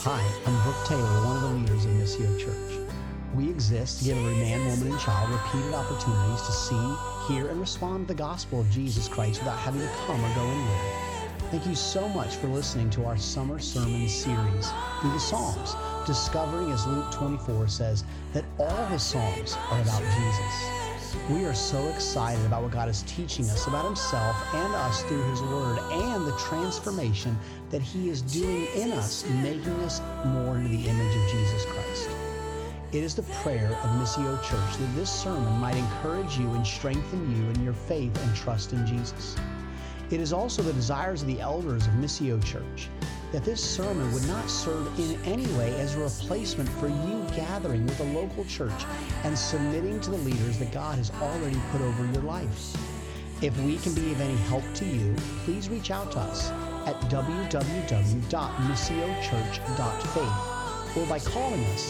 Hi, I'm Brooke Taylor, one of the leaders of Missio Church. We exist to give every man, woman, and child repeated opportunities to see, hear, and respond to the gospel of Jesus Christ without having to come or go anywhere. Thank you so much for listening to our summer sermon series through the Psalms, discovering, as Luke 24 says, that all the Psalms are about Jesus. We are so excited about what God is teaching us about Himself and us through His Word and the transformation that He is doing in us, making us more into the image of Jesus Christ. It is the prayer of Missio Church that this sermon might encourage you and strengthen you in your faith and trust in Jesus. It is also the desires of the elders of Missio Church that this sermon would not serve in any way as a replacement for you gathering with a local church and submitting to the leaders that God has already put over your life. If we can be of any help to you, please reach out to us at www.missiochurch.faith or by calling us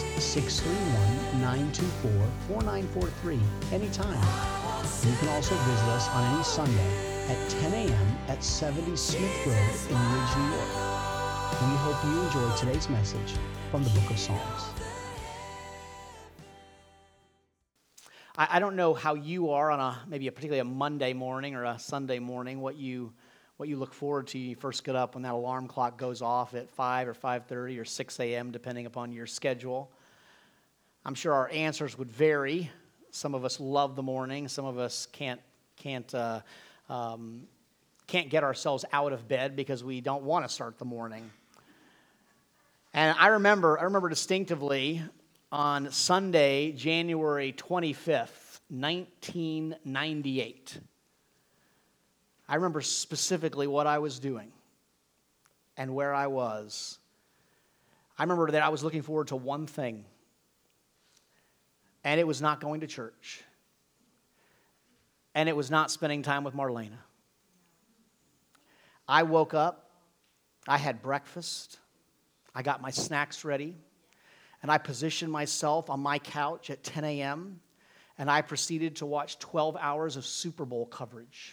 631-924-4943 anytime. You can also visit us on any Sunday at 10 a.m. at 70 Smith Road in Ridge, New York. We hope you enjoy today's message from the Book of Psalms. I don't know how you are on particularly a Monday morning or a Sunday morning, what you look forward to. You first get up when that alarm clock goes off at 5 or 5:30 or 6 a.m., depending upon your schedule. I'm sure our answers would vary. Some of us love the morning. Some of us can't get ourselves out of bed because we don't want to start the morning. And I remember distinctively on Sunday, January 25th, 1998. I remember specifically what I was doing and where I was. I remember that I was looking forward to one thing, and it was not going to church, and it was not spending time with Marlena. I woke up, I had breakfast, I got my snacks ready, and I positioned myself on my couch at 10 a.m., and I proceeded to watch 12 hours of Super Bowl coverage.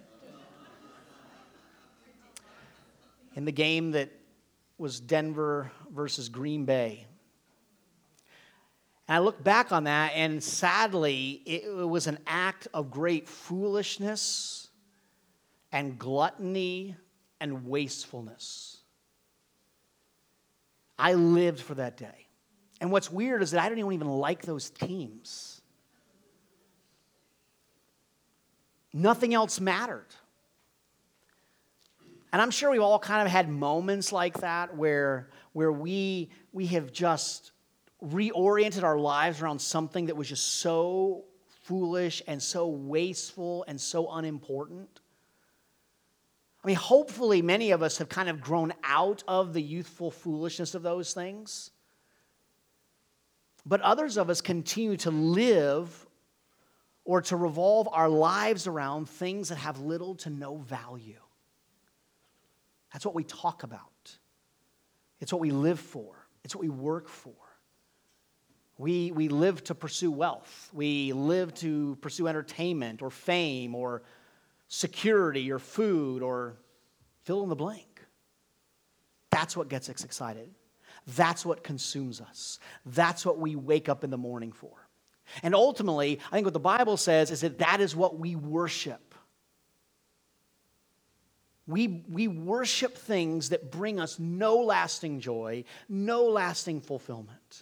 In the game that was Denver versus Green Bay. And I look back on that, and sadly, it was an act of great foolishness and gluttony and wastefulness. I lived for that day. And what's weird is that I don't even like those teams. Nothing else mattered. And I'm sure we've all kind of had moments like that where we have just reoriented our lives around something that was just so foolish and so wasteful and so unimportant. I mean, hopefully many of us have kind of grown out of the youthful foolishness of those things. But others of us continue to live or to revolve our lives around things that have little to no value. That's what we talk about. It's what we live for. It's what we work for. We live to pursue wealth. We live to pursue entertainment or fame or security or food or fill in the blank. That's what gets us excited. That's what consumes us. That's what we wake up in the morning for. And ultimately, I think what the Bible says is that is what we worship. We worship things that bring us no lasting joy, no lasting fulfillment.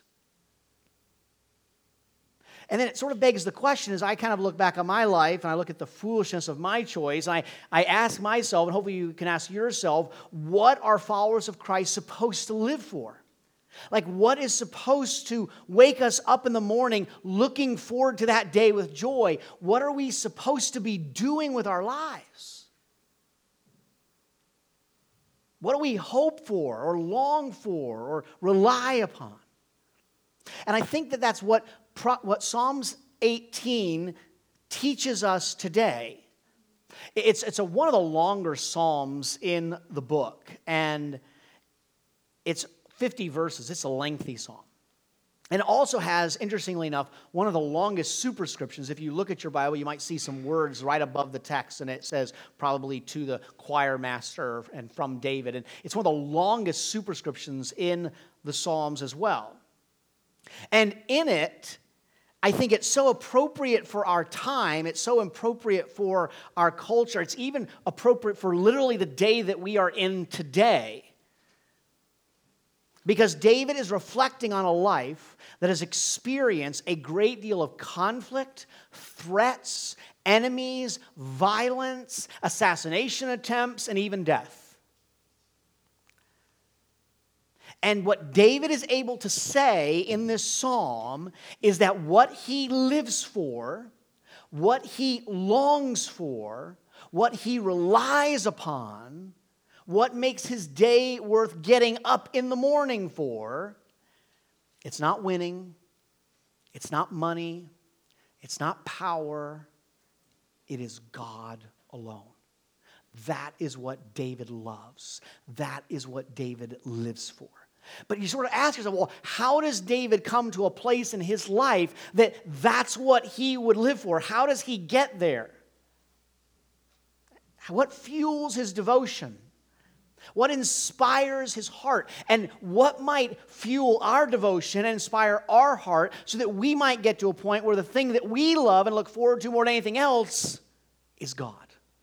And then it sort of begs the question as I kind of look back on my life and I look at the foolishness of my choice, I ask myself, and hopefully you can ask yourself, what are followers of Christ supposed to live for? Like, what is supposed to wake us up in the morning looking forward to that day with joy? What are we supposed to be doing with our lives? What do we hope for or long for or rely upon? And I think that's what Psalms 18 teaches us today. It's one of the longer psalms in the book, and it's 50 verses. It's a lengthy psalm. And it also has, interestingly enough, one of the longest superscriptions. If you look at your Bible, you might see some words right above the text, and it says probably to the choir master and from David. And it's one of the longest superscriptions in the Psalms as well. And in it, I think it's so appropriate for our time. It's so appropriate for our culture. It's even appropriate for literally the day that we are in today. Because David is reflecting on a life that has experienced a great deal of conflict, threats, enemies, violence, assassination attempts, and even death. And what David is able to say in this psalm is that what he lives for, what he longs for, what he relies upon, what makes his day worth getting up in the morning for, it's not winning, it's not money, it's not power, it is God alone. That is what David loves. That is what David lives for. But you sort of ask yourself, well, how does David come to a place in his life that that's what he would live for? How does he get there? What fuels his devotion? What inspires his heart? And what might fuel our devotion and inspire our heart so that we might get to a point where the thing that we love and look forward to more than anything else is God?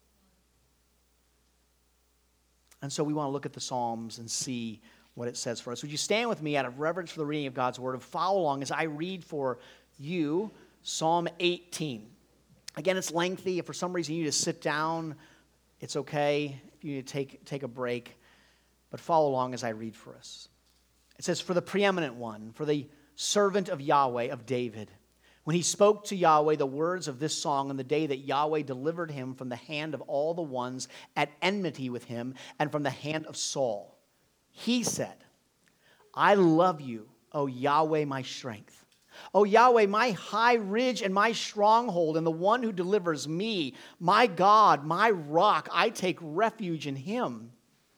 And so we want to look at the Psalms and see what it says for us. Would you stand with me out of reverence for the reading of God's Word and follow along as I read for you Psalm 18. Again, it's lengthy. If for some reason you need to sit down, it's okay. If you need to take a break, but follow along as I read for us. It says, "For the preeminent one, for the servant of Yahweh, of David, when he spoke to Yahweh the words of this song on the day that Yahweh delivered him from the hand of all the ones at enmity with him and from the hand of Saul, he said, I love you, O Yahweh, my strength. O Yahweh, my high ridge and my stronghold, and the one who delivers me, my God, my rock, I take refuge in him.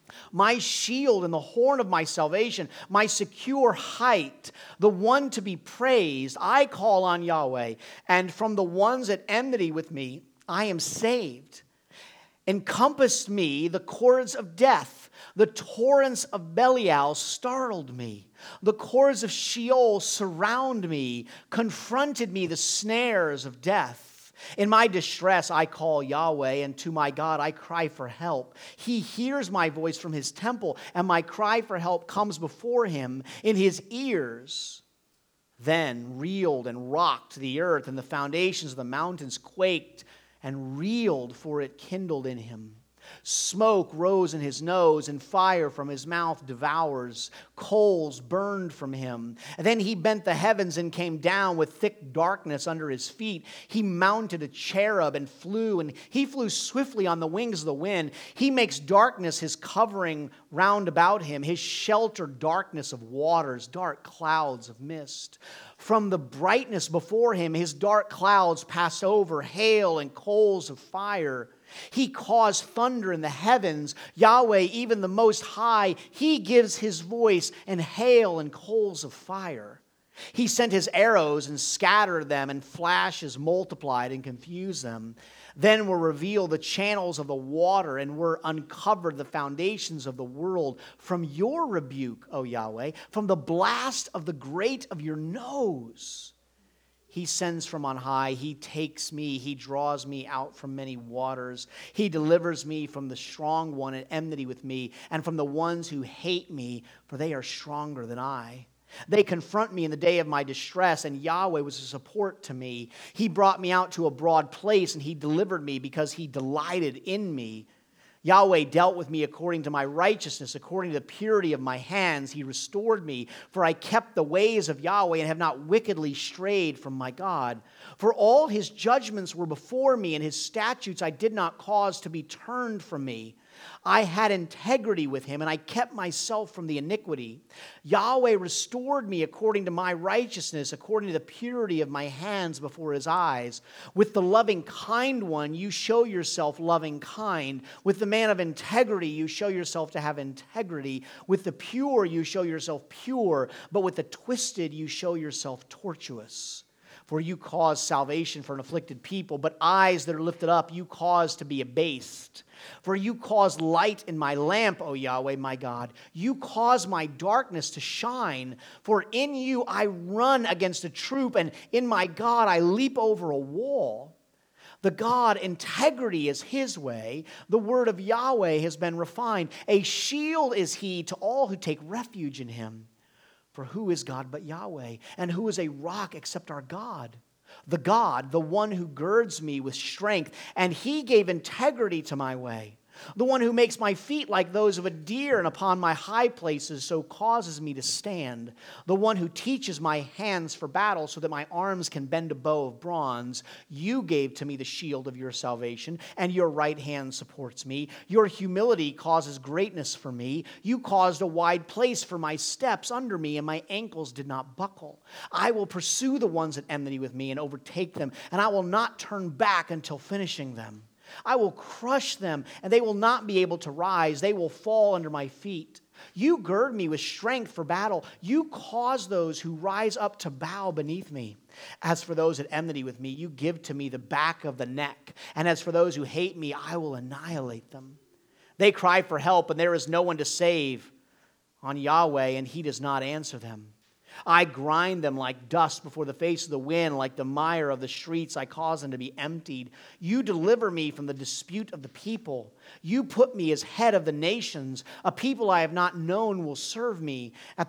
My shield and the horn of my salvation, my secure height, the one to be praised. I call on Yahweh, and from the ones at enmity with me, I am saved. Encompassed me the cords of death. The torrents of Belial startled me. The cords of Sheol surround me, confronted me the snares of death. In my distress I call Yahweh, and to my God I cry for help. He hears my voice from his temple, and my cry for help comes before him in his ears. Then reeled and rocked the earth, and the foundations of the mountains quaked and reeled, for it kindled in him. Smoke rose in his nose, and fire from his mouth devours. Coals burned from him. And then he bent the heavens and came down with thick darkness under his feet. He mounted a cherub and he flew swiftly on the wings of the wind. He makes darkness his covering round about him, his shelter darkness of waters, dark clouds of mist. From the brightness before him, his dark clouds pass over, hail and coals of fire. He caused thunder in the heavens. Yahweh, even the Most High, he gives his voice, and hail and coals of fire. He sent his arrows and scattered them, and flashes multiplied and confused them. Then were revealed the channels of the water, and were uncovered the foundations of the world. From your rebuke, O Yahweh, from the blast of the grate of your nose. He sends from on high, he takes me, he draws me out from many waters. He delivers me from the strong one at enmity with me, and from the ones who hate me, for they are stronger than I. They confront me in the day of my distress, and Yahweh was a support to me. He brought me out to a broad place, and he delivered me because he delighted in me. Yahweh dealt with me according to my righteousness, according to the purity of my hands. He restored me, for I kept the ways of Yahweh and have not wickedly strayed from my God. For all his judgments were before me, and his statutes I did not cause to be turned from me. I had integrity with him, and I kept myself from the iniquity. Yahweh restored me according to my righteousness, according to the purity of my hands before his eyes. With the loving kind one, you show yourself loving kind. With the man of integrity, you show yourself to have integrity. With the pure, you show yourself pure. But with the twisted, you show yourself tortuous. For you cause salvation for an afflicted people, but eyes that are lifted up you cause to be abased. For you cause light in my lamp, O Yahweh, my God. You cause my darkness to shine. For in you I run against a troop, and in my God I leap over a wall. The God, integrity is his way. The word of Yahweh has been refined. A shield is he to all who take refuge in him. For who is God but Yahweh? And who is a rock except our God? The God, the one who girds me with strength, and he gave integrity to my way. The one who makes my feet like those of a deer, and upon my high places so causes me to stand. The one who teaches my hands for battle so that my arms can bend a bow of bronze. You gave to me the shield of your salvation, and your right hand supports me. Your humility causes greatness for me. You caused a wide place for my steps under me, and my ankles did not buckle. I will pursue the ones at enmity with me and overtake them, and I will not turn back until finishing them. I will crush them, and they will not be able to rise. They will fall under my feet. You gird me with strength for battle. You cause those who rise up to bow beneath me. As for those at enmity with me, you give to me the back of the neck. And as for those who hate me, I will annihilate them. They cry for help, and there is no one to save. On Yahweh, and he does not answer them. I grind them like dust before the face of the wind, like the mire of the streets. I cause them to be emptied. You deliver me from the dispute of the people. You put me as head of the nations. A people I have not known will serve me. At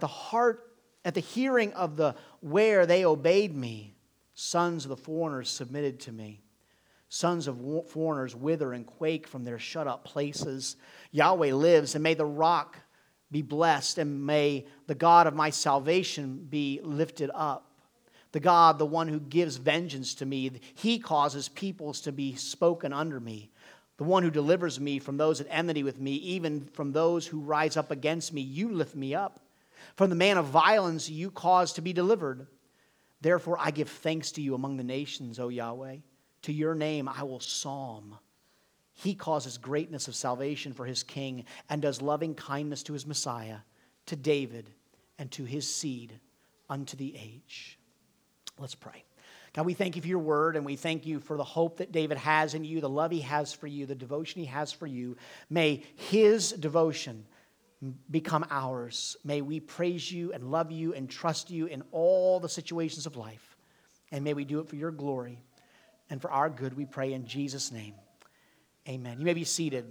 the hearing of the where they obeyed me. Sons of the foreigners submitted to me. Sons of foreigners wither and quake from their shut-up places. Yahweh lives, and may the rock be blessed, and may the God of my salvation be lifted up. The God, the one who gives vengeance to me, he causes peoples to be spoken under me. The one who delivers me from those at enmity with me, even from those who rise up against me, you lift me up. From the man of violence you cause to be delivered. Therefore I give thanks to you among the nations, O Yahweh. To your name I will psalm. He causes greatness of salvation for his king and does loving kindness to his Messiah, to David, and to his seed unto the age. Let's pray. God, we thank you for your word, and we thank you for the hope that David has in you, the love he has for you, the devotion he has for you. May his devotion become ours. May we praise you and love you and trust you in all the situations of life. And may we do it for your glory and for our good, we pray in Jesus' name. Amen. You may be seated.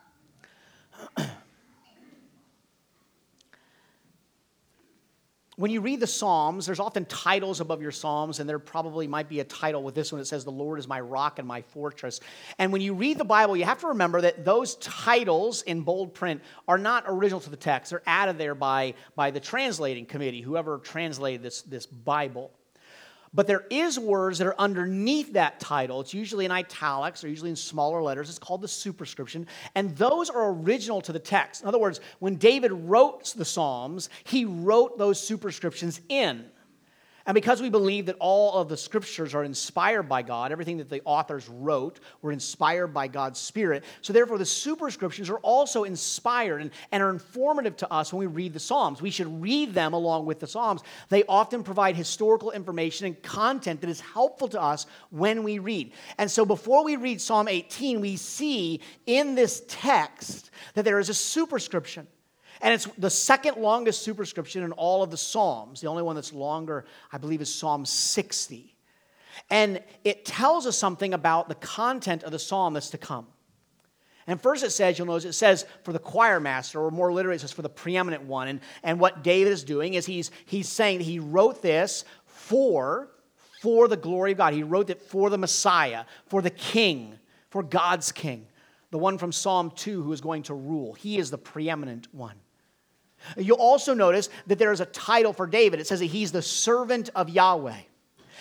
When you read the Psalms, there's often titles above your Psalms, and there probably might be a title with this one that says, "The Lord is my rock and my fortress." And when you read the Bible, you have to remember that those titles in bold print are not original to the text. They're added there by the translating committee, whoever translated this Bible. But there is words that are underneath that title. It's usually in italics or usually in smaller letters. It's called the superscription. And those are original to the text. In other words, when David wrote the Psalms, he wrote those superscriptions in. And because we believe that all of the scriptures are inspired by God, everything that the authors wrote were inspired by God's Spirit. So therefore, the superscriptions are also inspired and are informative to us when we read the Psalms. We should read them along with the Psalms. They often provide historical information and content that is helpful to us when we read. And so before we read Psalm 18, we see in this text that there is a superscription. And it's the second longest superscription in all of the Psalms. The only one that's longer, I believe, is Psalm 60. And it tells us something about the content of the psalm that's to come. And first it says, you'll notice, it says for the choir master, or more literally, it says for the preeminent one. And what David is doing is he's saying that he wrote this for the glory of God. He wrote it for the Messiah, for the King, for God's King, the one from Psalm 2 who is going to rule. He is the preeminent one. You'll also notice that there is a title for David. It says that he's the servant of Yahweh.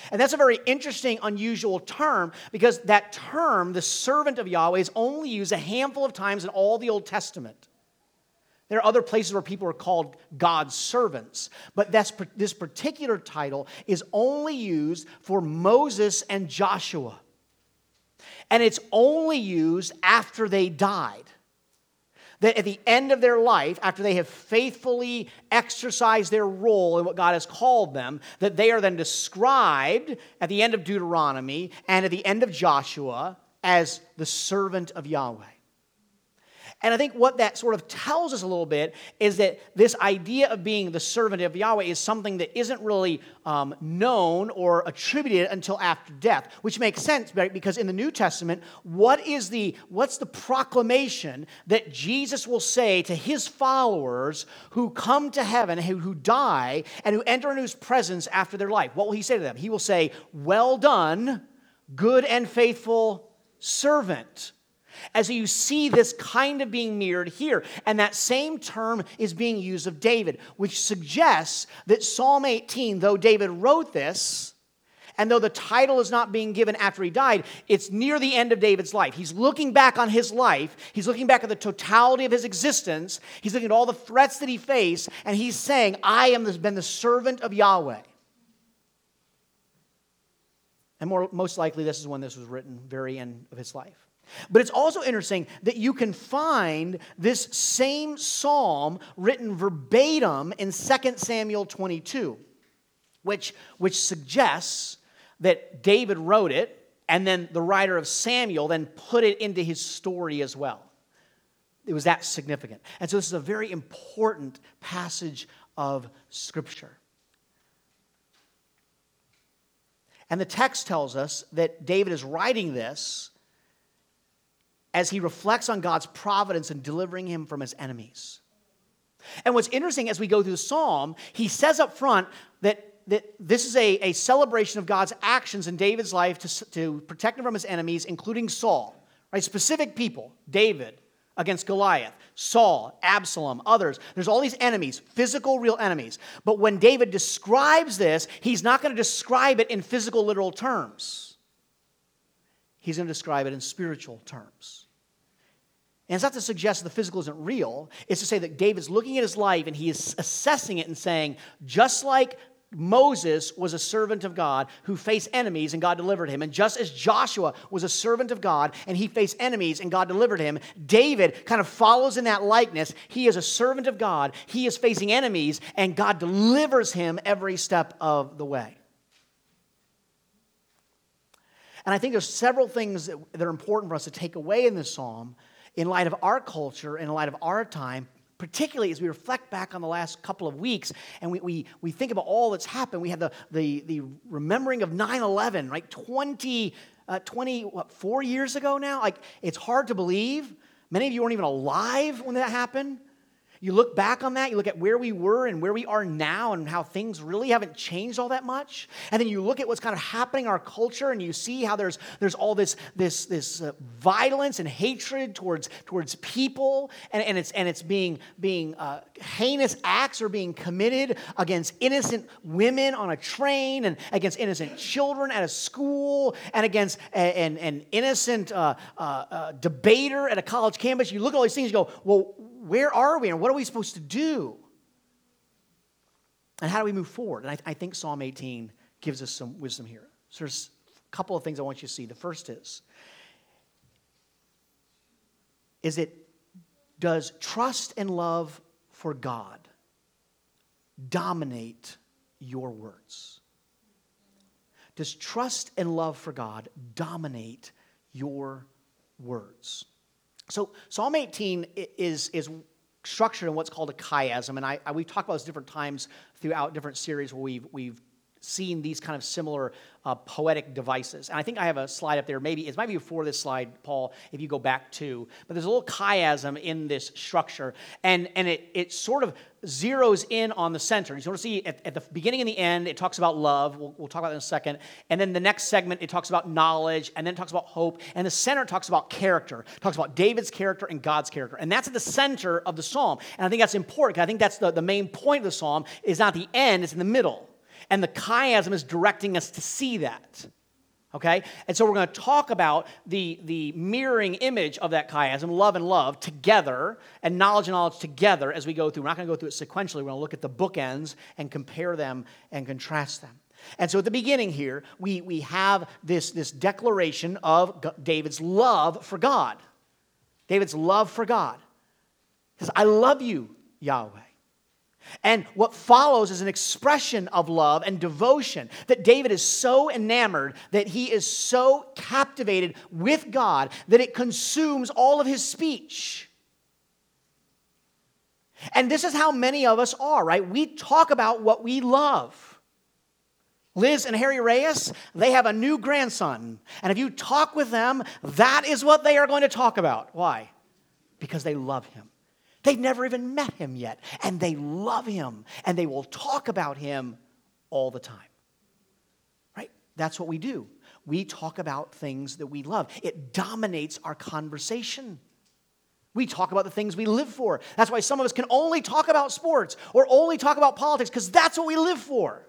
And that's a very interesting, unusual term because that term, the servant of Yahweh, is only used a handful of times in all the Old Testament. There are other places where people are called God's servants, but this particular title is only used for Moses and Joshua. And it's only used after they died. That at the end of their life, after they have faithfully exercised their role in what God has called them, that they are then described at the end of Deuteronomy and at the end of Joshua as the servant of Yahweh. And I think what that sort of tells us a little bit is that this idea of being the servant of Yahweh is something that isn't really known or attributed until after death, which makes sense, right? Because in the New Testament, what's the proclamation that Jesus will say to his followers who come to heaven, who die, and who enter into his presence after their life? What will he say to them? He will say, "Well done, good and faithful servant." And so you see this kind of being mirrored here. And that same term is being used of David, which suggests that Psalm 18, though David wrote this, and though the title is not being given after he died, it's near the end of David's life. He's looking back on his life. He's looking back at the totality of his existence. He's looking at all the threats that he faced, and he's saying, I have been the servant of Yahweh. And most likely this is when this was written, very end of his life. But it's also interesting that you can find this same psalm written verbatim in 2 Samuel 22, which suggests that David wrote it, and then the writer of Samuel then put it into his story as well. It was that significant. And so this is a very important passage of Scripture. And the text tells us that David is writing this as he reflects on God's providence in delivering him from his enemies. And what's interesting as we go through the psalm, he says up front that this is a celebration of God's actions in David's life to protect him from his enemies, including Saul, right? Specific people, David against Goliath, Saul, Absalom, others. There's all these enemies, physical, real enemies. But when David describes this, he's not going to describe it in physical, literal terms. He's going to describe it in spiritual terms. And it's not to suggest the physical isn't real. It's to say that David's looking at his life and he is assessing it and saying, just like Moses was a servant of God who faced enemies and God delivered him, and just as Joshua was a servant of God and he faced enemies and God delivered him, David kind of follows in that likeness. He is a servant of God. He is facing enemies and God delivers him every step of the way. And I think there's several things that are important for us to take away in this psalm in light of our culture, in light of our time, particularly as we reflect back on the last couple of weeks and we think about all that's happened. We have the remembering of 9/11, right? 4 years ago now? Like, it's hard to believe. Many of you weren't even alive when that happened. You look back on that, you look at where we were and where we are now and how things really haven't changed all that much. And then you look at what's kind of happening in our culture and you see how there's all this violence and hatred towards people and it's being heinous acts are being committed against innocent women on a train and against innocent children at a school and against an innocent debater at a college campus. You look at all these things and you go, well, where are we and what are we supposed to do? And how do we move forward? And I think Psalm 18 gives us some wisdom here. So there's a couple of things I want you to see. The first is it does trust and love for God dominate your words? Does trust and love for God dominate your words? So Psalm 18 is structured in what's called a chiasm, and we've talked about this different times throughout different series where we've seen these kind of similar poetic devices. And I think I have a slide up there. It might be before this slide, Paul, if you go back to. But there's a little chiasm in this structure, and it sort of zeroes in on the center. You sort of see at the beginning and the end, it talks about love. We'll talk about that in a second. And then the next segment, it talks about knowledge, and then it talks about hope. And the center talks about character. It talks about David's character and God's character. And that's at the center of the psalm. And I think that's important, because I think that's the main point of the psalm is not the end, it's in the middle. And the chiasm is directing us to see that. Okay? And so we're going to talk about the mirroring image of that chiasm, love and love, together, and knowledge together as we go through. We're not going to go through it sequentially. We're going to look at the bookends and compare them and contrast them. And so at the beginning here, we have this declaration of David's love for God. David's love for God. He says, I love you, Yahweh. And what follows is an expression of love and devotion that David is so enamored, that he is so captivated with God that it consumes all of his speech. And this is how many of us are, right? We talk about what we love. Liz and Harry Reyes, they have a new grandson. And if you talk with them, that is what they are going to talk about. Why? Because they love him. They've never even met him yet, and they love him, and they will talk about him all the time. Right? That's what we do. We talk about things that we love. It dominates our conversation. We talk about the things we live for. That's why some of us can only talk about sports or only talk about politics, because that's what we live for.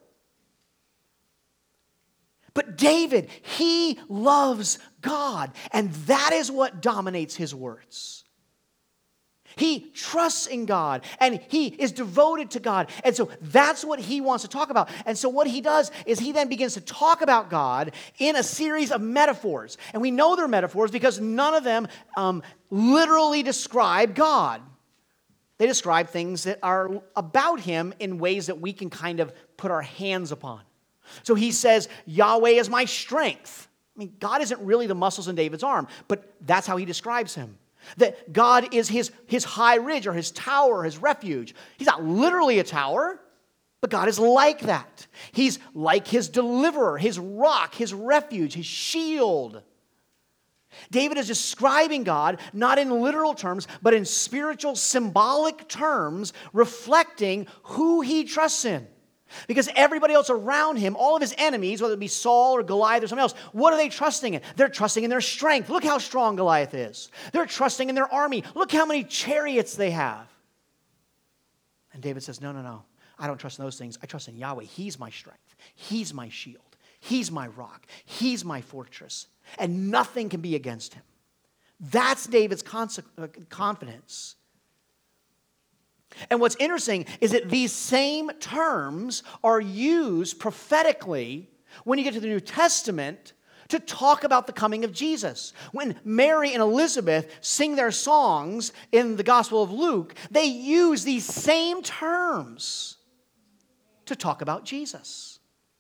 But David, he loves God, and that is what dominates his words. He trusts in God, and he is devoted to God. And so that's what he wants to talk about. And so what he does is he then begins to talk about God in a series of metaphors. And we know they're metaphors because none of them literally describe God. They describe things that are about him in ways that we can kind of put our hands upon. So he says, Yahweh is my strength. I mean, God isn't really the muscles in David's arm, but that's how he describes him. That God is his high ridge or his tower, his refuge. He's not literally a tower, but God is like that. He's like his deliverer, his rock, his refuge, his shield. David is describing God not in literal terms, but in spiritual, symbolic terms, reflecting who he trusts in. Because everybody else around him, all of his enemies, whether it be Saul or Goliath or something else, what are they trusting in? They're trusting in their strength. Look how strong Goliath is. They're trusting in their army. Look how many chariots they have. And David says, no. I don't trust in those things. I trust in Yahweh. He's my strength. He's my shield. He's my rock. He's my fortress. And nothing can be against him. That's David's confidence. And what's interesting is that these same terms are used prophetically when you get to the New Testament to talk about the coming of Jesus. When Mary and Elizabeth sing their songs in the Gospel of Luke, they use these same terms to talk about Jesus.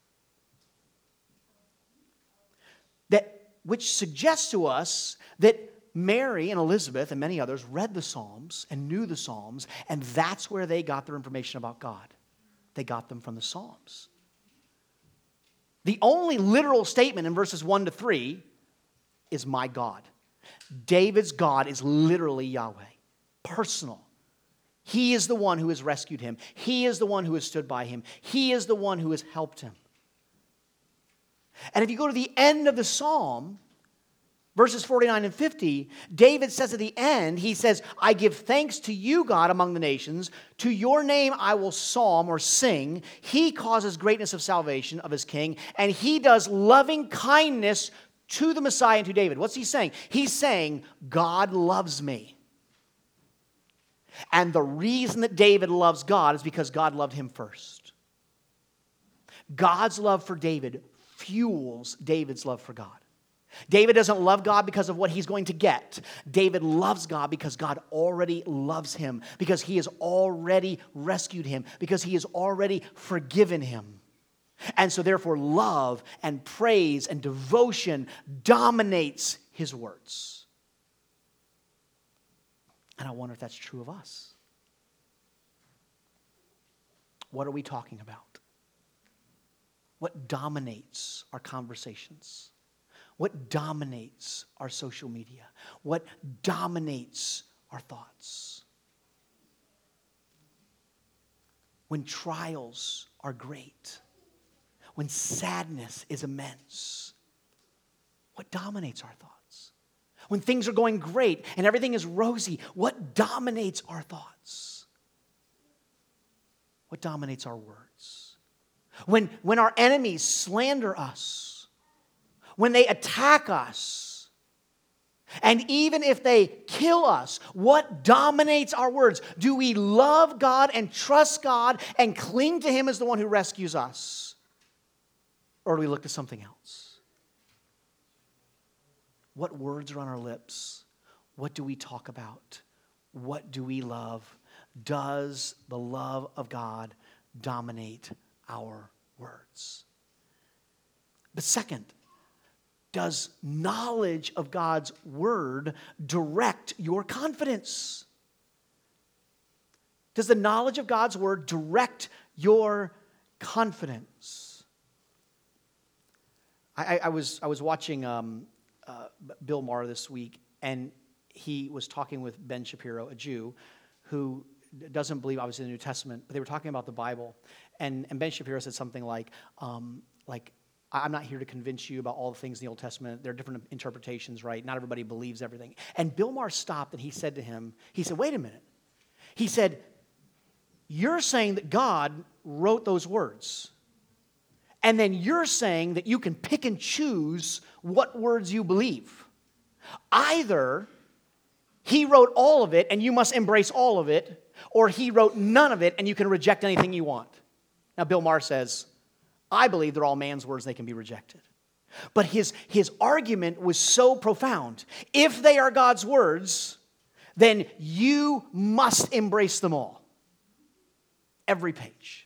Which suggests to us that Mary and Elizabeth and many others read the Psalms and knew the Psalms, and that's where they got their information about God. They got them from the Psalms. The only literal statement in verses 1 to 3 is my God. David's God is literally Yahweh, personal. He is the one who has rescued him. He is the one who has stood by him. He is the one who has helped him. And if you go to the end of the Psalm, verses 49 and 50, David says at the end, he says, I give thanks to you, God, among the nations. To your name I will psalm or sing. He causes greatness of salvation of his king, and he does loving kindness to the Messiah and to David. What's he saying? He's saying, God loves me. And the reason that David loves God is because God loved him first. God's love for David fuels David's love for God. David doesn't love God because of what he's going to get. David loves God because God already loves him, because he has already rescued him, because he has already forgiven him. And so therefore love and praise and devotion dominates his words. And I wonder if that's true of us. What are we talking about? What dominates our conversations? What dominates our social media? What dominates our thoughts? When trials are great, when sadness is immense, what dominates our thoughts? When things are going great and everything is rosy, what dominates our thoughts? What dominates our words? When our enemies slander us, when they attack us, and even if they kill us, what dominates our words? Do we love God and trust God and cling to Him as the one who rescues us? Or do we look to something else? What words are on our lips? What do we talk about? What do we love? Does the love of God dominate our words? But second, does knowledge of God's word direct your confidence? Does the knowledge of God's word direct your confidence? I was watching Bill Maher this week, and he was talking with Ben Shapiro, a Jew who doesn't believe, obviously, in the New Testament, but they were talking about the Bible. And Ben Shapiro said something like, I'm not here to convince you about all the things in the Old Testament. There are different interpretations, right? Not everybody believes everything. And Bill Maher stopped and he said to him, he said, wait a minute. He said, you're saying that God wrote those words. And then you're saying that you can pick and choose what words you believe. Either He wrote all of it and you must embrace all of it, or He wrote none of it and you can reject anything you want. Now, Bill Maher says, I believe they're all man's words, they can be rejected. But his argument was so profound. If they are God's words, then you must embrace them all. Every page.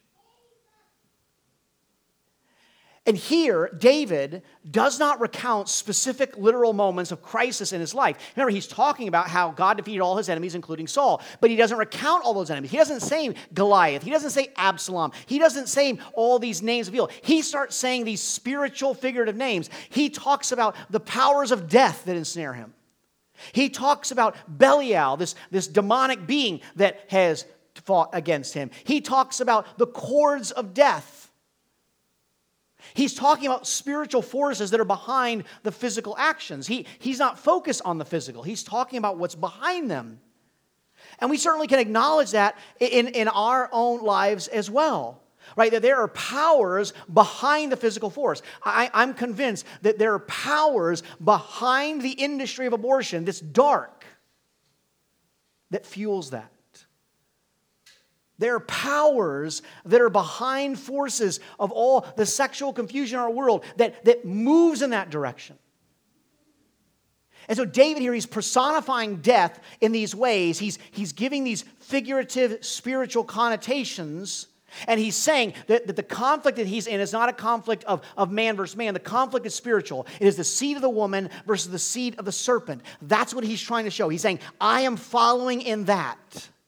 And here, David does not recount specific literal moments of crisis in his life. Remember, he's talking about how God defeated all his enemies, including Saul. But he doesn't recount all those enemies. He doesn't say Goliath. He doesn't say Absalom. He doesn't say all these names of evil. He starts saying these spiritual, figurative names. He talks about the powers of death that ensnare him. He talks about Belial, this demonic being that has fought against him. He talks about the cords of death. He's talking about spiritual forces that are behind the physical actions. He's not focused on the physical. He's talking about what's behind them. And we certainly can acknowledge that in our own lives as well. Right? That there are powers behind the physical force. I'm convinced that there are powers behind the industry of abortion that's dark that fuels that. There are powers that are behind forces of all the sexual confusion in our world that moves in that direction. And so David here, he's personifying death in these ways. He's giving these figurative spiritual connotations. And he's saying that the conflict that he's in is not a conflict of man versus man. The conflict is spiritual. It is the seed of the woman versus the seed of the serpent. That's what he's trying to show. He's saying, I am following in that.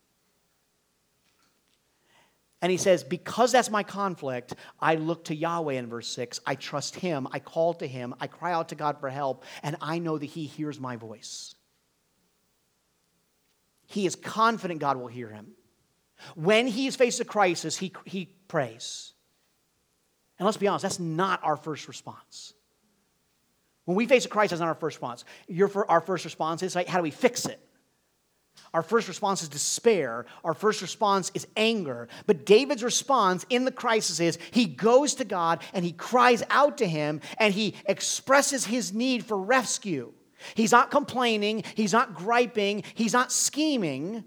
And he says, because that's my conflict, I look to Yahweh in verse 6. I trust Him. I call to Him. I cry out to God for help. And I know that He hears my voice. He is confident God will hear him. When he is faced with a crisis, he prays. And let's be honest, that's not our first response. When we face a crisis, that's not our first response. Our first response is, like, how do we fix it? Our first response is despair. Our first response is anger. But David's response in the crisis is he goes to God and he cries out to Him and he expresses his need for rescue. He's not complaining. He's not griping. He's not scheming.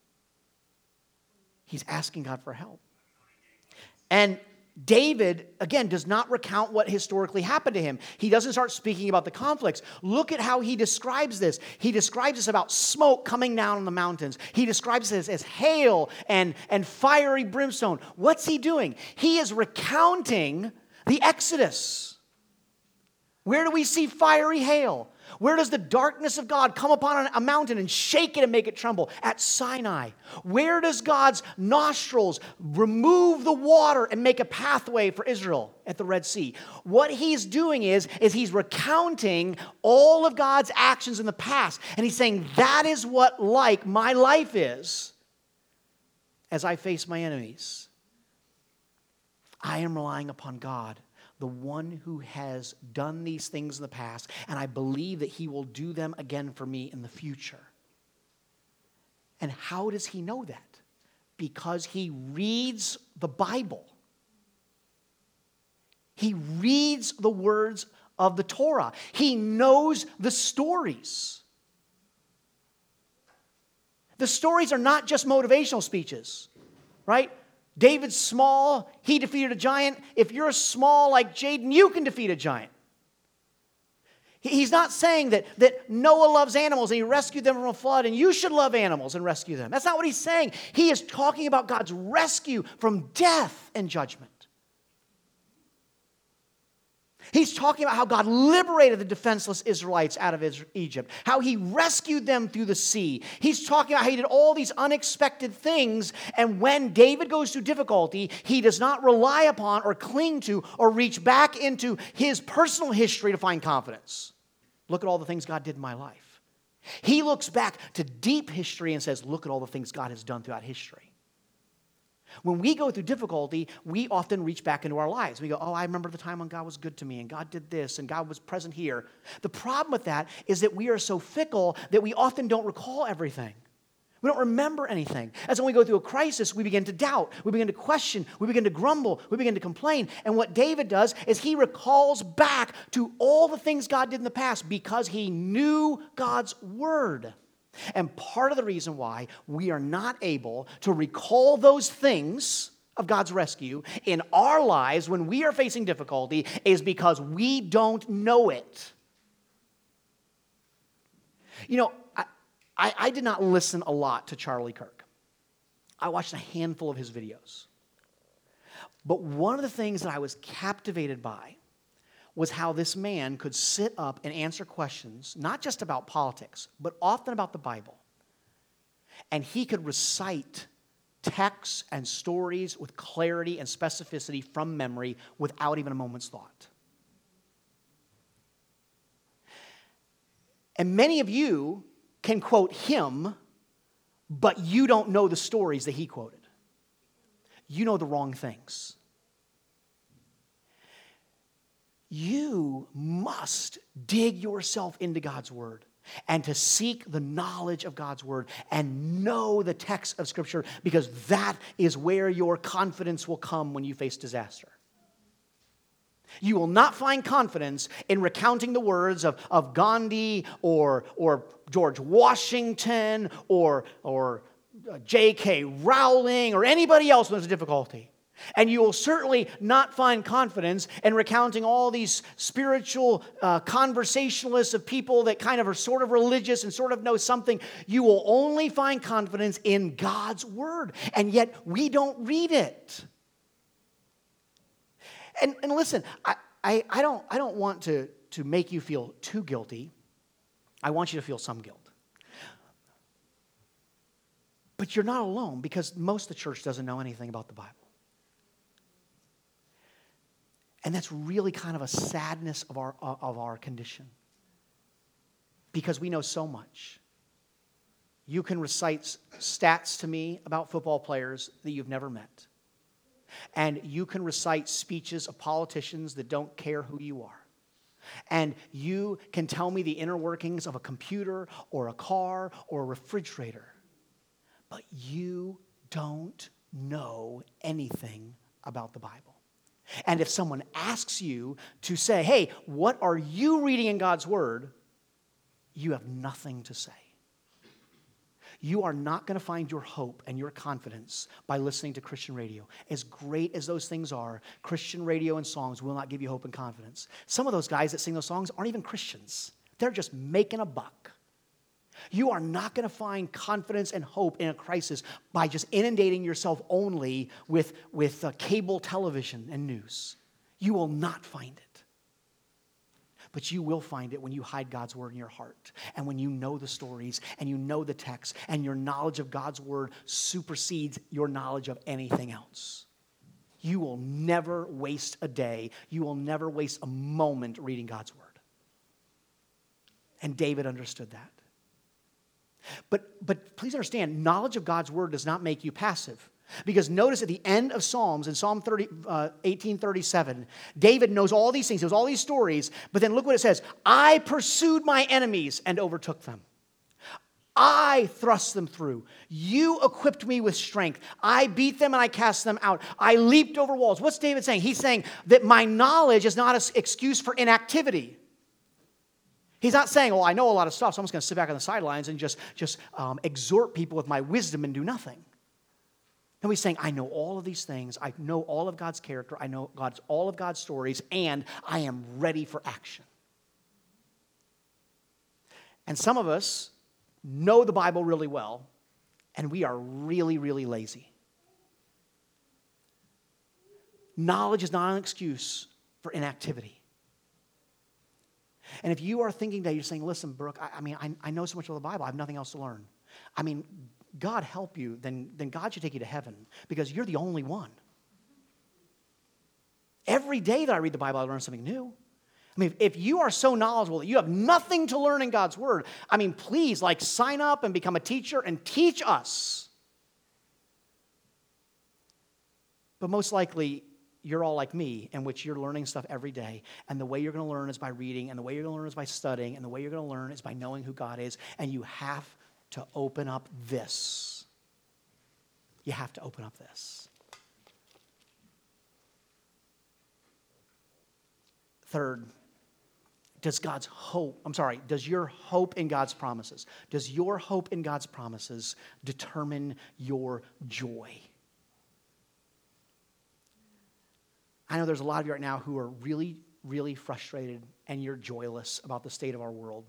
He's asking God for help. And David, again, does not recount what historically happened to him. He doesn't start speaking about the conflicts. Look at how he describes this. He describes this about smoke coming down on the mountains. He describes this as hail and fiery brimstone. What's he doing? He is recounting the Exodus. Where do we see fiery hail? Where does the darkness of God come upon a mountain and shake it and make it tremble? At Sinai. Where does God's nostrils remove the water and make a pathway for Israel? At the Red Sea. What he's doing is he's recounting all of God's actions in the past. And he's saying, that is what my life is as I face my enemies. I am relying upon God, the one who has done these things in the past, and I believe that He will do them again for me in the future. And how does he know that? Because he reads the Bible. He reads the words of the Torah. He knows the stories. The stories are not just motivational speeches, right? David's small, he defeated a giant. If you're small like Jaden, you can defeat a giant. He's not saying that Noah loves animals and he rescued them from a flood and you should love animals and rescue them. That's not what he's saying. He is talking about God's rescue from death and judgment. He's talking about how God liberated the defenseless Israelites out of Egypt, how he rescued them through the sea. He's talking about how he did all these unexpected things, and when David goes through difficulty, he does not rely upon or cling to or reach back into his personal history to find confidence. Look at all the things God did in my life. He looks back to deep history and says, look at all the things God has done throughout history. When we go through difficulty, we often reach back into our lives. We go, oh, I remember the time when God was good to me and God did this and God was present here. The problem with that is that we are so fickle that we often don't recall everything. We don't remember anything. As when we go through a crisis, we begin to doubt, we begin to question, we begin to grumble, we begin to complain. And what David does is he recalls back to all the things God did in the past because he knew God's word. And part of the reason why we are not able to recall those things of God's rescue in our lives when we are facing difficulty is because we don't know it. You know, I did not listen a lot to Charlie Kirk. I watched a handful of his videos. But one of the things that I was captivated by was how this man could sit up and answer questions, not just about politics, but often about the Bible. And he could recite texts and stories with clarity and specificity from memory without even a moment's thought. And many of you can quote him, but you don't know the stories that he quoted. You know the wrong things. You must dig yourself into God's word and to seek the knowledge of God's word and know the text of Scripture, because that is where your confidence will come when you face disaster. You will not find confidence in recounting the words of Gandhi or George Washington or J.K. Rowling or anybody else when there's a difficulty. And you will certainly not find confidence in recounting all these spiritual conversationalists of people that kind of are sort of religious and sort of know something. You will only find confidence in God's word. And yet we don't read it. And listen, I don't want to make you feel too guilty. I want you to feel some guilt. But you're not alone, because most of the church doesn't know anything about the Bible. And that's really kind of a sadness of our condition, because we know so much. You can recite stats to me about football players that you've never met. And you can recite speeches of politicians that don't care who you are. And you can tell me the inner workings of a computer or a car or a refrigerator. But you don't know anything about the Bible. And if someone asks you to say, hey, what are you reading in God's word? You have nothing to say. You are not going to find your hope and your confidence by listening to Christian radio. As great as those things are, Christian radio and songs will not give you hope and confidence. Some of those guys that sing those songs aren't even Christians. They're just making a buck. You are not going to find confidence and hope in a crisis by just inundating yourself only with cable television and news. You will not find it. But you will find it when you hide God's word in your heart, and when you know the stories and you know the text, and your knowledge of God's word supersedes your knowledge of anything else. You will never waste a day. You will never waste a moment reading God's word. And David understood that. But please understand, knowledge of God's word does not make you passive. Because notice at the end of Psalms, in Psalm 18:37, David knows all these things, he knows all these stories, but then look what it says. I pursued my enemies and overtook them. I thrust them through. You equipped me with strength. I beat them and I cast them out. I leaped over walls. What's David saying? He's saying that my knowledge is not an excuse for inactivity. He's not saying, well, I know a lot of stuff, so I'm just going to sit back on the sidelines and just exhort people with my wisdom and do nothing. No, he's saying, I know all of these things. I know all of God's character. I know all of God's stories, and I am ready for action. And some of us know the Bible really well, and we are really, really lazy. Knowledge is not an excuse for inactivity. And if you are thinking that, you're saying, listen, Brooke, I know so much of the Bible, I have nothing else to learn. I mean, God help you, then God should take you to heaven because you're the only one. Every day that I read the Bible, I learn something new. I mean, if you are so knowledgeable that you have nothing to learn in God's Word, I mean, please, sign up and become a teacher and teach us. But most likely, you're all like me, in which you're learning stuff every day. And the way you're going to learn is by reading, and the way you're going to learn is by studying, and the way you're going to learn is by knowing who God is. And you have to open up this. You have to open up this. Third, does your hope in God's promises, does your hope in God's promises determine your joy? I know there's a lot of you right now who are really, really frustrated and you're joyless about the state of our world.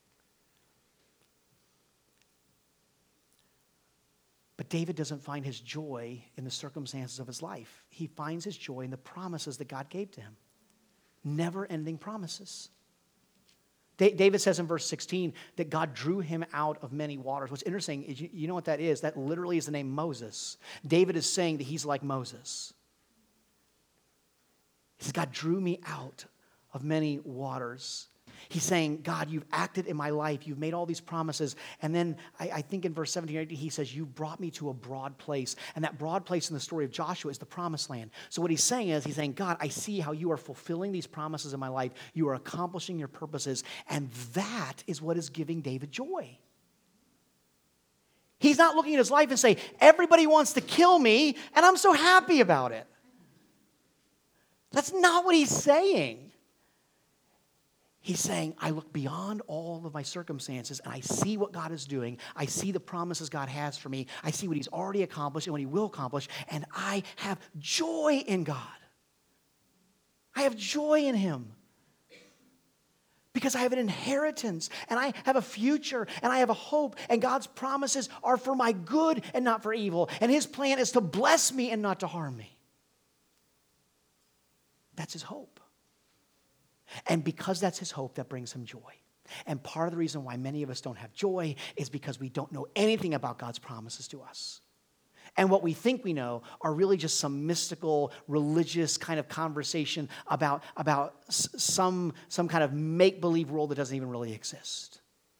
But David doesn't find his joy in the circumstances of his life. He finds his joy in the promises that God gave to him. Never-ending promises. David says in verse 16 that God drew him out of many waters. What's interesting is, you know what that is? That literally is the name Moses. David is saying that he's like Moses. He says, God drew me out of many waters. He's saying, God, you've acted in my life. You've made all these promises. And then I think in verse 17 or 18, he says, you brought me to a broad place. And that broad place in the story of Joshua is the promised land. So what he's saying is, God, I see how you are fulfilling these promises in my life. You are accomplishing your purposes. And that is what is giving David joy. He's not looking at his life and saying, everybody wants to kill me, and I'm so happy about it. That's not what he's saying. He's saying, I look beyond all of my circumstances and I see what God is doing. I see the promises God has for me. I see what he's already accomplished and what he will accomplish. And I have joy in God. I have joy in him. Because I have an inheritance and I have a future and I have a hope. And God's promises are for my good and not for evil. And his plan is to bless me and not to harm me. That's his hope. And because that's his hope, that brings him joy. And part of the reason why many of us don't have joy is because we don't know anything about God's promises to us. And what we think we know are really just some mystical, religious kind of conversation about some kind of make-believe world that doesn't even really exist.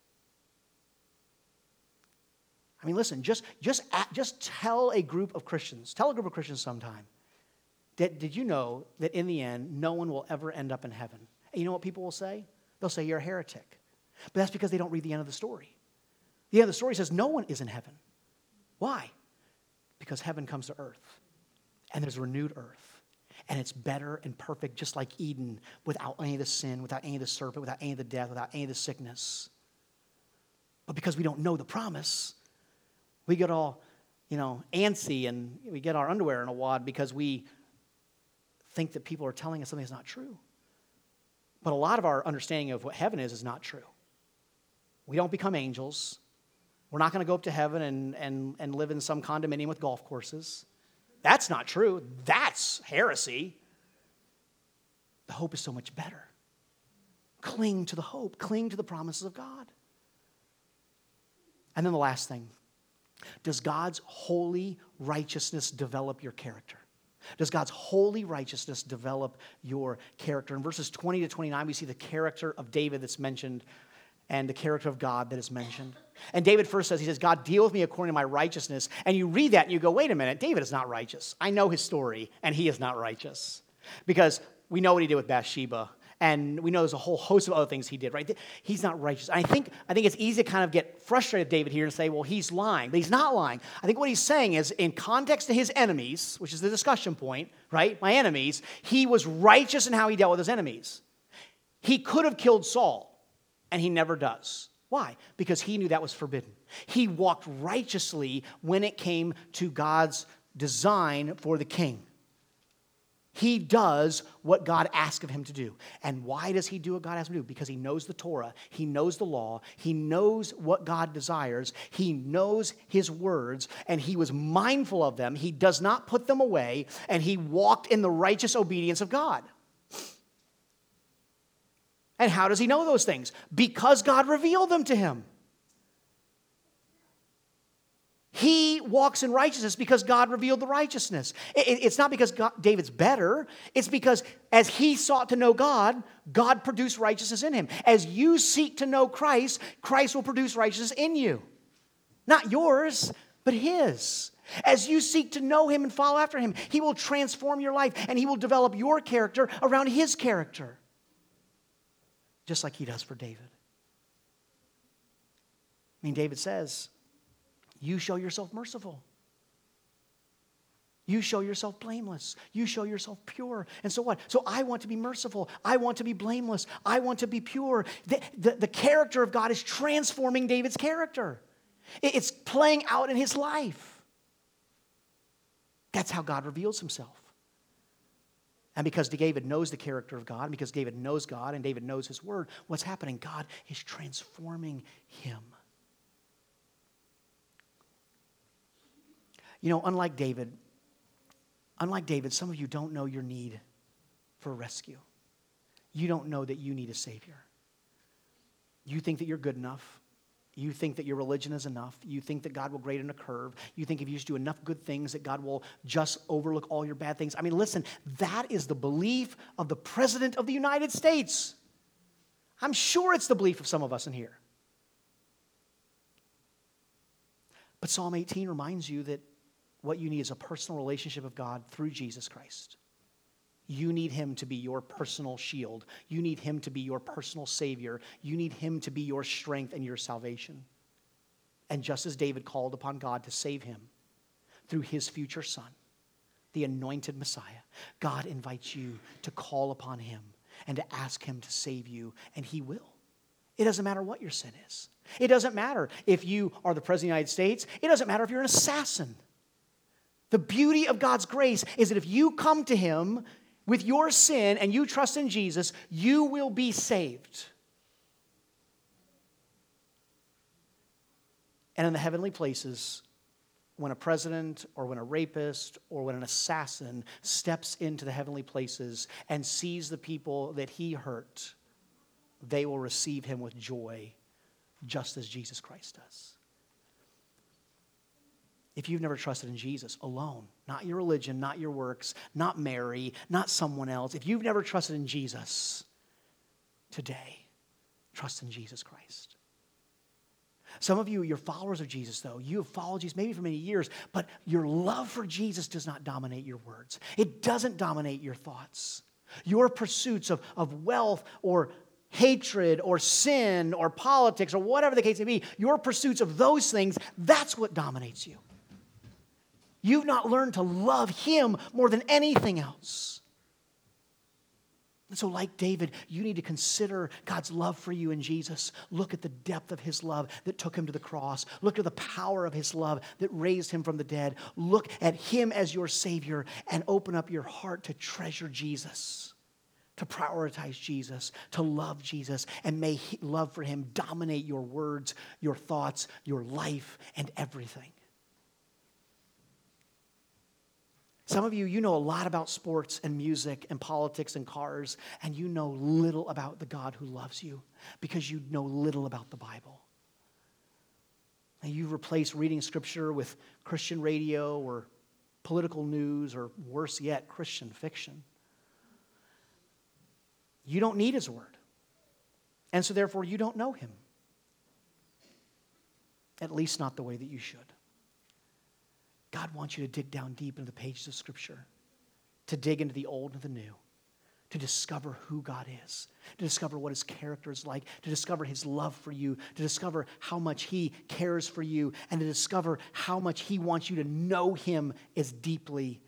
I mean, listen, just tell a group of Christians sometime, did you know that in the end, no one will ever end up in heaven? And you know what people will say? They'll say, you're a heretic. But that's because they don't read the end of the story. The end of the story says no one is in heaven. Why? Because heaven comes to earth. And there's a renewed earth. And it's better and perfect, just like Eden, without any of the sin, without any of the serpent, without any of the death, without any of the sickness. But because we don't know the promise, we get all, antsy and we get our underwear in a wad because we think that people are telling us something that's not true. But a lot of our understanding of what heaven is not true. We don't become angels. We're not going to go up to heaven and live in some condominium with golf courses. That's not true. That's heresy. The hope is so much better. Cling to the hope. Cling to the promises of God. And then the last thing. Does God's holy righteousness develop your character? Does God's holy righteousness develop your character? In verses 20 to 29, we see the character of David that's mentioned and the character of God that is mentioned. And David first says, God, deal with me according to my righteousness. And you read that and you go, wait a minute, David is not righteous. I know his story, and he is not righteous. Because we know what he did with Bathsheba. And we know there's a whole host of other things he did, right? He's not righteous. I think it's easy to kind of get frustrated with David here and say, well, he's lying. But he's not lying. I think what he's saying is, in context to his enemies, which is the discussion point, right? My enemies, he was righteous in how he dealt with his enemies. He could have killed Saul, and he never does. Why? Because he knew that was forbidden. He walked righteously when it came to God's design for the king. He does what God asks of him to do. And why does he do what God asks him to do? Because he knows the Torah, he knows the law, he knows what God desires, he knows his words, and he was mindful of them. He does not put them away, and he walked in the righteous obedience of God. And how does he know those things? Because God revealed them to him. He walks in righteousness because God revealed the righteousness. It's not because David's better. It's because as he sought to know God, God produced righteousness in him. As you seek to know Christ, Christ will produce righteousness in you. Not yours, but his. As you seek to know him and follow after him, he will transform your life and he will develop your character around his character. Just like he does for David. I mean, David says, you show yourself merciful. You show yourself blameless. You show yourself pure. And so what? So I want to be merciful. I want to be blameless. I want to be pure. The character of God is transforming David's character. It's playing out in his life. That's how God reveals himself. And because David knows the character of God, and because David knows God, and David knows his word, what's happening? God is transforming him. You know, unlike David, some of you don't know your need for rescue. You don't know that you need a Savior. You think that you're good enough. You think that your religion is enough. You think that God will grade in a curve. You think if you just do enough good things that God will just overlook all your bad things. I mean, listen, that is the belief of the President of the United States. I'm sure it's the belief of some of us in here. But Psalm 18 reminds you that what you need is a personal relationship with God through Jesus Christ. You need him to be your personal shield. You need him to be your personal Savior. You need him to be your strength and your salvation. And just as David called upon God to save him through his future son, the anointed Messiah, God invites you to call upon him and to ask him to save you, and he will. It doesn't matter what your sin is. It doesn't matter if you are the President of the United States. It doesn't matter if you're an assassin. The beauty of God's grace is that if you come to him with your sin and you trust in Jesus, you will be saved. And in the heavenly places, when a president or when a rapist or when an assassin steps into the heavenly places and sees the people that he hurt, they will receive him with joy, just as Jesus Christ does. If you've never trusted in Jesus alone, not your religion, not your works, not Mary, not someone else, if you've never trusted in Jesus, today, trust in Jesus Christ. Some of you, you're followers of Jesus, though. You have followed Jesus maybe for many years, but your love for Jesus does not dominate your words. It doesn't dominate your thoughts. Your pursuits of wealth or hatred or sin or politics or whatever the case may be, your pursuits of those things, that's what dominates you. You've not learned to love him more than anything else. And so like David, you need to consider God's love for you in Jesus. Look at the depth of his love that took him to the cross. Look at the power of his love that raised him from the dead. Look at him as your Savior and open up your heart to treasure Jesus, to prioritize Jesus, to love Jesus, and may love for him dominate your words, your thoughts, your life, and everything. Some of you, you know a lot about sports and music and politics and cars, and you know little about the God who loves you because you know little about the Bible. And you've replaced reading Scripture with Christian radio or political news or, worse yet, Christian fiction. You don't need his word. And so therefore, you don't know him. At least not the way that you should. God wants you to dig down deep into the pages of Scripture, to dig into the old and the new, to discover who God is, to discover what his character is like, to discover his love for you, to discover how much he cares for you, and to discover how much he wants you to know him as deeply.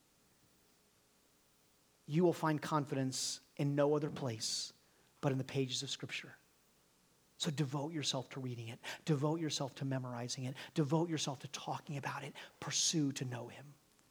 You will find confidence in no other place but in the pages of Scripture. So devote yourself to reading it. Devote yourself to memorizing it. Devote yourself to talking about it. Pursue to know him.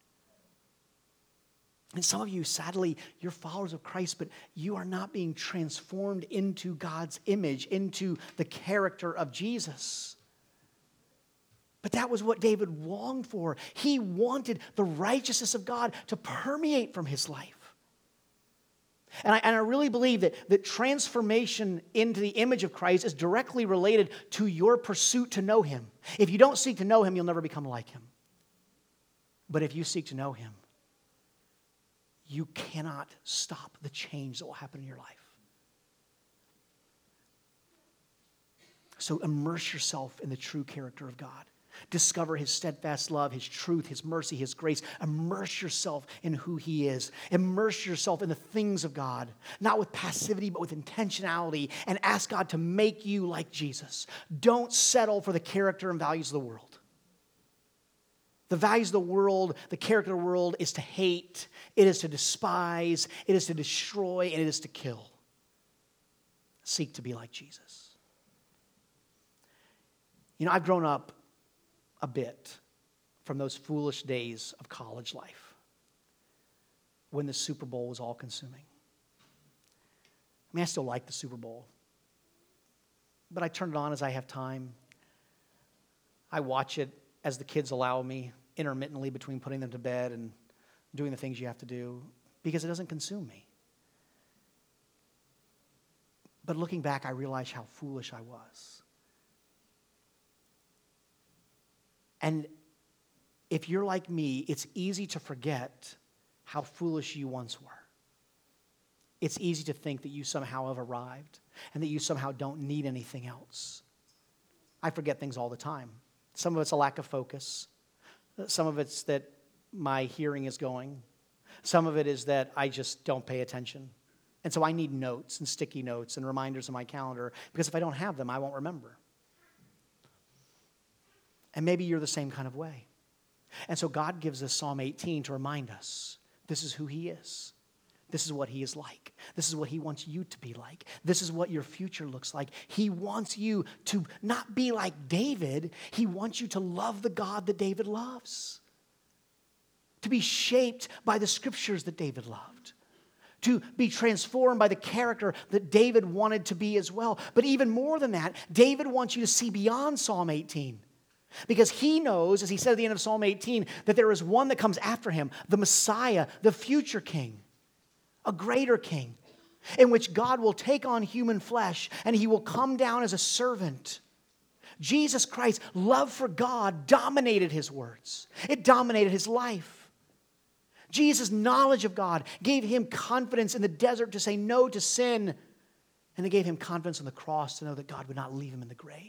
And some of you, sadly, you're followers of Christ, but you are not being transformed into God's image, into the character of Jesus. But that was what David longed for. He wanted the righteousness of God to permeate from his life. And I really believe that transformation into the image of Christ is directly related to your pursuit to know him. If you don't seek to know him, you'll never become like him. But if you seek to know him, you cannot stop the change that will happen in your life. So immerse yourself in the true character of God. Discover his steadfast love, his truth, his mercy, his grace. Immerse yourself in who he is. Immerse yourself in the things of God, not with passivity, but with intentionality, and ask God to make you like Jesus. Don't settle for the character and values of the world. The values of the world, the character of the world is to hate, it is to despise, it is to destroy, and it is to kill. Seek to be like Jesus. You know, I've grown up a bit from those foolish days of college life when the Super Bowl was all consuming. I mean, I still like the Super Bowl, but I turn it on as I have time. I watch it as the kids allow me intermittently between putting them to bed and doing the things you have to do because it doesn't consume me. But looking back, I realize how foolish I was. And if you're like me, it's easy to forget how foolish you once were. It's easy to think that you somehow have arrived and that you somehow don't need anything else. I forget things all the time. Some of it's a lack of focus. Some of it's that my hearing is going. Some of it is that I just don't pay attention. And so I need notes and sticky notes and reminders in my calendar because if I don't have them, I won't remember. And maybe you're the same kind of way. And so God gives us Psalm 18 to remind us this is who he is. This is what he is like. This is what he wants you to be like. This is what your future looks like. He wants you to not be like David. He wants you to love the God that David loves. To be shaped by the scriptures that David loved. To be transformed by the character that David wanted to be as well. But even more than that, David wants you to see beyond Psalm 18. Because he knows, as he said at the end of Psalm 18, that there is one that comes after him, the Messiah, the future king, a greater king, in which God will take on human flesh and he will come down as a servant. Jesus Christ's love for God dominated his words. It dominated his life. Jesus' knowledge of God gave him confidence in the desert to say no to sin, and it gave him confidence on the cross to know that God would not leave him in the grave.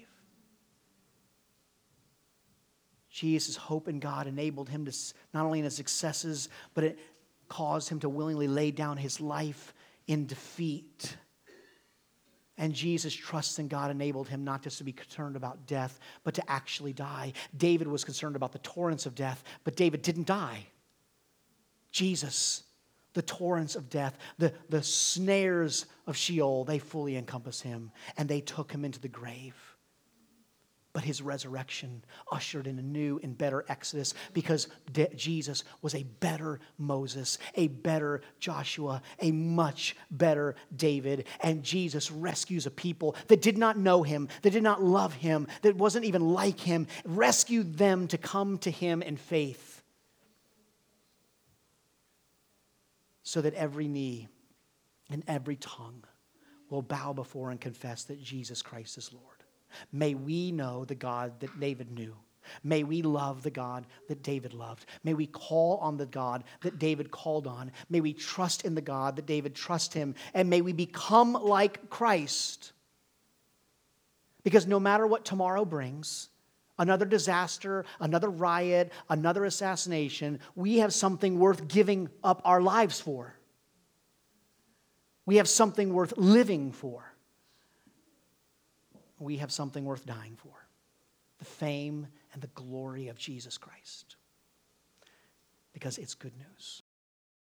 Jesus' hope in God enabled him to not only in his successes, but it caused him to willingly lay down his life in defeat. And Jesus' trust in God enabled him not just to be concerned about death, but to actually die. David was concerned about the torrents of death, but David didn't die. Jesus, the torrents of death, the snares of Sheol, they fully encompass him, and they took him into the grave. But his resurrection ushered in a new and better Exodus because Jesus was a better Moses, a better Joshua, a much better David. And Jesus rescues a people that did not know him, that did not love him, that wasn't even like him, rescued them to come to him in faith. So that every knee and every tongue will bow before and confess that Jesus Christ is Lord. May we know the God that David knew. May we love the God that David loved. May we call on the God that David called on. May we trust in the God that David trusted him. And may we become like Christ. Because no matter what tomorrow brings, another disaster, another riot, another assassination, we have something worth giving up our lives for. We have something worth living for. We have something worth dying for. The fame and the glory of Jesus Christ. Because it's good news.